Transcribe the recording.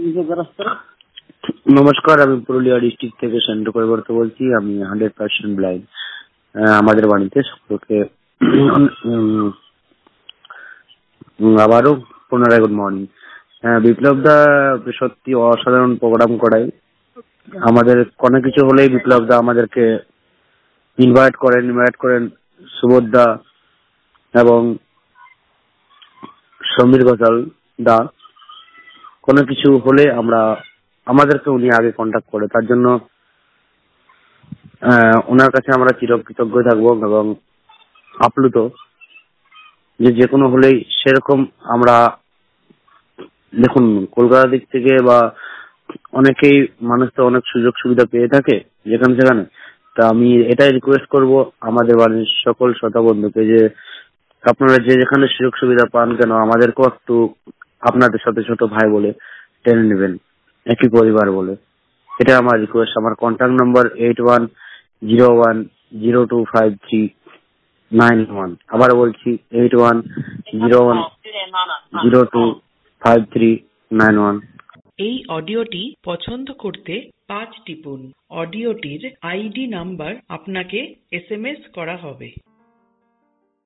নমস্কার, আমি পুরুলিয়া ডিস্ট্রিক্ট থেকে সেন্টু পরিবর্তে বলছি। আমি 100% ব্লাইন্ড। আমাদের বাড়িতে সকলকে আবারও পুনরায় গুড মর্নিং। বিপ্লব দা সত্যি অসাধারণ প্রোগ্রাম করায়। আমাদের কোনো কিছু হলেই বিপ্লব দা আমাদেরকে ইনভাইট করেন সুবোধদা এবং সমীর ঘোষাল দা। কোনো কিছু হলে আমাদেরকে উনি আগে কন্ট্যাক্ট করে, তার জন্য ওনার কাছে আমরা চিরকৃতজ্ঞ থাকবো এবং আপ্লুত যে কোনো হলেই সেরকম আমরা দেখুন কলকাতা দিক থেকে বা অনেকেই মানুষ তো অনেক সুযোগ সুবিধা পেয়ে থাকে যেখানে সেখানে। তা আমি এটাই রিকোয়েস্ট করব আমাদের বাড়ির সকল শ্রোতা বন্ধুকে যে আপনারা যেখানে সুযোগ সুবিধা পান কেন আমাদেরকেও একটু আপনাদের সাথে ছোট ভাই বলে টেনে নেবেন, একই পরিবার বলে। এটা আমার রিকোয়েস্ট। আমার কন্ট্যাক্ট নাম্বার 8101025391। আবার বলছি 8101025391। এই অডিওটি পছন্দ করতে 5 টিপুন। অডিওটির আইডি নাম্বার আপনাকে SMS করা হবে।